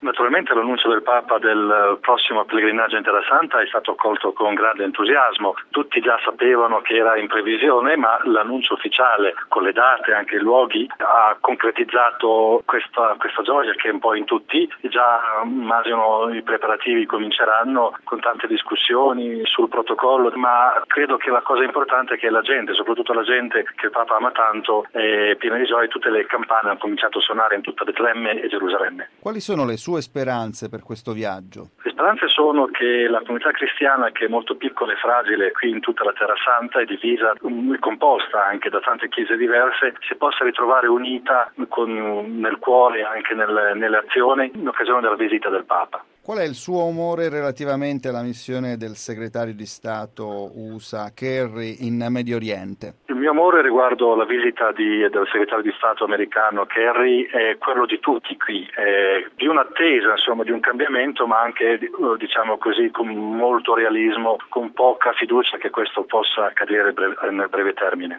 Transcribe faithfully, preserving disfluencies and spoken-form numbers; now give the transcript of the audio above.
Naturalmente l'annuncio del Papa del prossimo pellegrinaggio in Terra Santa è stato accolto con grande entusiasmo. Tutti già sapevano che era in previsione, ma l'annuncio ufficiale con le date e anche i luoghi ha concretizzato questa, questa gioia che è un po' in tutti. Già immagino i preparativi cominceranno con tante discussioni sul protocollo, ma credo che la cosa importante è che la gente, soprattutto la gente che il Papa ama tanto, è piena di gioia. Tutte le campane hanno cominciato a suonare in tutta Betlemme e Gerusalemme. Quali sono le sue speranze per questo viaggio? Le speranze sono che la comunità cristiana, che è molto piccola e fragile qui in tutta la Terra Santa, è divisa e composta anche da tante chiese diverse, si possa ritrovare unita con, nel cuore e anche nel, nelle azioni in occasione della visita del Papa. Qual è il suo umore relativamente alla missione del segretario di Stato U S A Kerry in Medio Oriente? Il mio amore riguardo la visita di, del segretario di Stato americano Kerry è quello di tutti qui, è di un'attesa, insomma, di un cambiamento, ma anche, diciamo così, con molto realismo, con poca fiducia che questo possa accadere nel breve termine.